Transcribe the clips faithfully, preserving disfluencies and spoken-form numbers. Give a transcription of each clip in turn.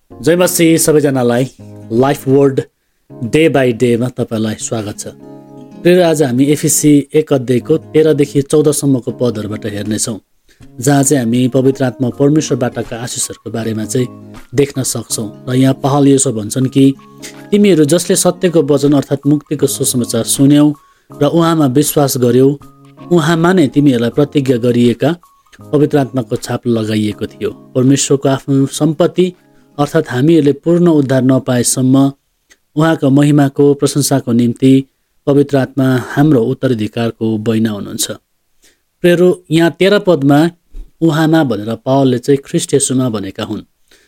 जय मसीह सबैजनालाई life word day by डेमा तपाईँलाई स्वागत छ। प्रिय आज हामी एफिसी एक अध्यायको तेह्रदेखि चौधसम्मको पदहरूबाट हेर्नेछौँ, जहाँ चाहिँ हामी पवित्र आत्मा परमेश्वरबाटका आशिषहरूको बारेमा चाहिँ देख्न सक्छौँ। र यहाँ पहल यसो भन्छन् कि तिमीहरू जसले सत्यको वचन अर्थात् मुक्तिको सुसमाचार सुन्यौ र उहाँमा विश्वास गर्यौ, उहाँमा नै तिमीहरूलाई प्रतिज्ञा गरिएका पवित्र आत्माको छाप लगाइएको थियो। परमेश्वरको आफ्नो सम्पत्ति अर्थात् हामीहरूले पूर्ण उद्धार नपाएसम्म उहाँको महिमाको प्रशंसाको निम्ति पवित्र आत्मा हाम्रो उत्तराधिकारको बैना हुनुहुन्छ। प्रेरो यहाँ तेह्र पदमा उहाँमा भनेर पावलले चाहिँ ख्रीष्ट येशूमा भनेका हुन्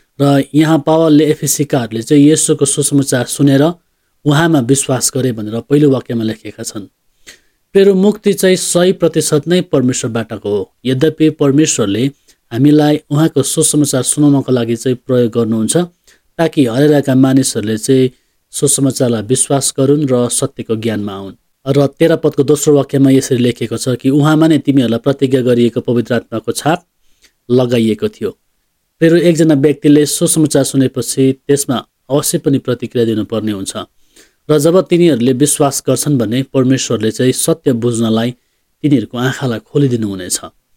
र यहाँ पावलले एफिसीकाहरूले चाहिँ येशूको सुसमाचार सुनेर उहाँमा विश्वास गरे भनेर पहिलो वाक्यमा लेखेका छन्। प्रेरो मुक्ति चाहिँ सय प्रतिशत नै परमेश्वरबाटको हो। यद्यपि परमेश्वरले हामीलाई उहाँको सुसमाचार सुनाउनको लागि चाहिँ प्रयोग गर्नुहुन्छ, ताकि हरेका मानिसहरूले चाहिँ सुसमाचारलाई विश्वास गरून् र सत्यको ज्ञानमा आउन्। र तेह्र पदको दोस्रो वाक्यमा यसरी लेखेको छ कि उहाँमा नै तिमीहरूलाई प्रतिज्ञा गरिएको पवित्र आत्माको छाप लगाइएको थियो। फेरि एकजना व्यक्तिले सुसमाचार सुनेपछि त्यसमा अवश्य पनि प्रतिक्रिया दिनुपर्ने हुन्छ र जब तिनीहरूले विश्वास गर्छन् भने परमेश्वरले चाहिँ सत्य बुझ्नलाई तिनीहरूको आँखालाई खोलिदिनु हुनेछ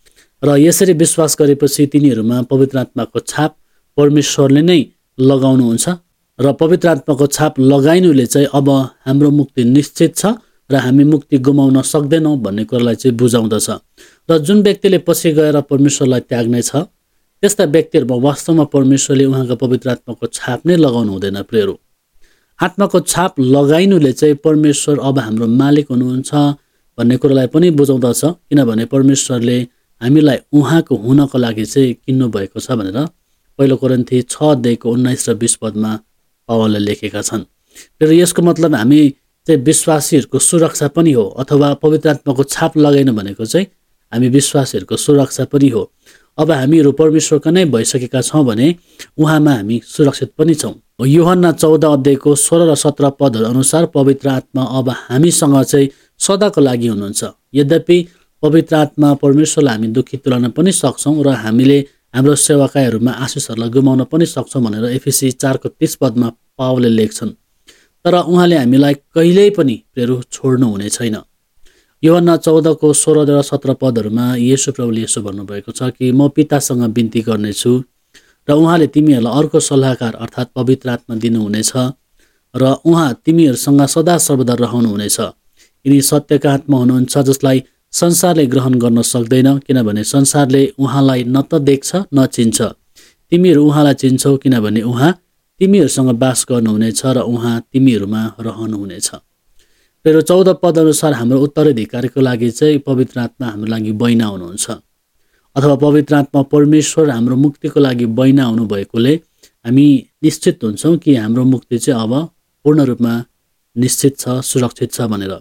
र यसरी विश्वास गरेपछि तिनीहरूमा पवित्र आत्माको छाप परमेश्वरले नै लगाउनुहुन्छ र पवित्र आत्माको छाप लगाइनुले चाहिँ अब हाम्रो मुक्ति निश्चित छ र हामी मुक्ति गुमाउन सक्दैनौँ भन्ने कुरालाई चाहिँ बुझाउँदछ। र जुन व्यक्तिले पछि गएर परमेश्वरलाई त्याग्ने छ त्यस्ता व्यक्तिहरूमा वास्तवमा परमेश्वरले उहाँको पवित्र आत्माको छाप नै लगाउनु हुँदैन। प्रेरो आत्माको छाप लगाइनुले चाहिँ परमेश्वर अब हाम्रो मालिक हुनुहुन्छ भन्ने कुरालाई पनि बुझाउँदछ, किनभने परमेश्वरले हामीलाई उहाँको हुनको लागि चाहिँ किन्नु भएको छ भनेर पहिलो कोरिन्थी छ अध्यायको उन्नाइस र बिस पदमा पावलले लेखेका छन्। र यसको मतलब हामी चाहिँ विश्वासीहरूको सुरक्षा पनि हो, अथवा पवित्र आत्माको छाप लगाइनु भनेको चाहिँ हामी विश्वासीहरूको सुरक्षा पनि हो। अब हामीहरू परमेश्वरका नै भइसकेका छौँ भने उहाँमा हामी सुरक्षित पनि छौँ। यूहन्ना चौध अध्यायको सोह्र र सत्र पदहरू अनुसार पवित्र आत्मा अब हामीसँग चाहिँ सदाको लागि हुनुहुन्छ। यद्यपि पवित्र आत्मा परमेश्वरलाई हामी दुःखी तुल्याउन पनि सक्छौँ र हामीले हाम्रो सेवाकाईहरूमा आशिषहरूलाई गुमाउन पनि सक्छौँ भनेर एफिसी चारको तीस पदमा पावलले लेख्छन्। तर उहाँले हामीलाई कहिल्यै पनि प्रेरो छोड्नु हुने छैन। यूहन्ना चौधको सोह्र र सत्र पदहरूमा येशू प्रभुले यसो भन्नुभएको छ कि म पितासँग बिन्ती गर्नेछु र उहाँले तिमीहरूलाई अर्को सल्लाहकार अर्थात् पवित्र आत्मा दिनुहुनेछ र उहाँ तिमीहरूसँग सदा सर्वदा रहनुहुनेछ। यिनी सत्यका आत्मा हुनुहुन्छ जसलाई संसारले ग्रहण गर्न सक्दैन, किनभने संसारले उहाँलाई न त देख्छ न चिन्छ। तिमीहरू उहाँलाई चिन्छौ किनभने उहाँ तिमीहरूसँग बास गर्नुहुनेछ र उहाँ तिमीहरूमा रहनुहुनेछ। फेरि चौध पद अनुसार हाम्रो उत्तराधिकारको लागि चाहिँ पवित्र आत्मा हाम्रो लागि बैना हुनुहुन्छ, अथवा पवित्र आत्मा परमेश्वर हाम्रो मुक्तिको लागि बैना हुनु भएकोले हामी निश्चित हुन्छौँ कि हाम्रो मुक्ति चाहिँ अब पूर्ण रूपमा निश्चित छ, सुरक्षित छ भनेर।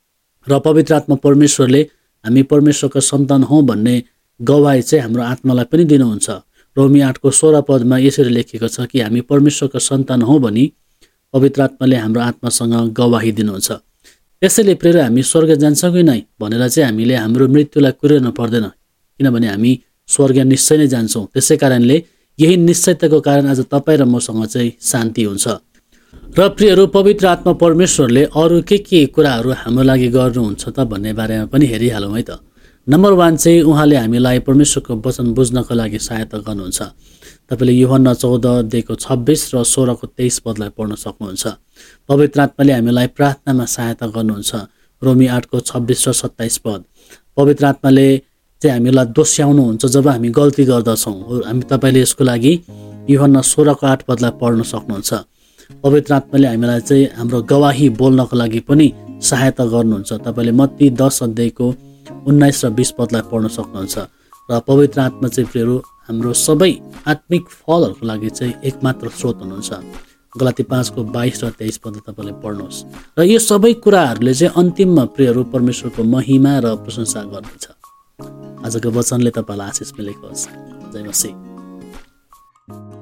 र पवित्र आत्मा परमेश्वरले हामी परमेश्वरको सन्तान हौँ भन्ने गवाही चाहिँ हाम्रो आत्मालाई पनि दिनुहुन्छ। रोमी आठको सोह्र पदमा यसरी लेखेको छ कि हामी परमेश्वरको सन्तान हौँ भनी पवित्र आत्माले हाम्रो आत्मासँग गवाही दिनुहुन्छ। त्यसैले प्रेर हामी स्वर्ग जान्छौँ कि नै भनेर चाहिँ हामीले हाम्रो मृत्युलाई कुर्नु पर्दैन, किनभने हामी स्वर्ग निश्चय नै जान्छौँ। त्यसै कारणले यही निश्चयताको कारण आज तपाईँ र मसँग चाहिँ शान्ति हुन्छ। र प्रियहरू पवित्र आत्मा परमेश्वरले अरू के के कुराहरू हाम्रो लागि गर्नुहुन्छ त भन्ने बारेमा पनि हेरिहालौँ है त। नम्बर वान चाहिँ उहाँले हामीलाई परमेश्वरको वचन बुझ्नको लागि सहायता गर्नुहुन्छ। तपाईँले यूहन्ना चौध अध्यायको छब्बिस र सोह्रको तेइस पदलाई पढ्न सक्नुहुन्छ। पवित्र आत्माले हामीलाई प्रार्थनामा सहायता गर्नुहुन्छ। रोमी आठको छब्बिस र सत्ताइस पद। पवित्र आत्माले चाहिँ हामीलाई दोस्याउनुहुन्छ जब हामी गल्ती गर्दछौँ। हामी तपाईँले यसको लागि यूहन्ना सोह्रको आठ पदलाई पढ्न सक्नुहुन्छ। पवित्र आत्माले हामीलाई चाहिँ हाम्रो गवाही बोल्नको लागि पनि सहायता गर्नुहुन्छ। तपाईँले मत्ती दस अध्यायको उन्नाइस र बिस पदलाई पढ्न सक्नुहुन्छ। र पवित्र आत्मा चाहिँ प्रेरो हाम्रो सबै आत्मिक फलहरूको लागि चाहिँ एकमात्र स्रोत हुनुहुन्छ। गलाती पाँचको बाइस र तेइस पद तपाईँले पढ्नुहोस्। र यो सबै कुराहरूले चाहिँ अन्तिममा प्रेरो परमेश्वरको महिमा र प्रशंसा गर्नेछ। आजको वचनले तपाईँलाई आशिष मिलेको होस्। जय मसीह।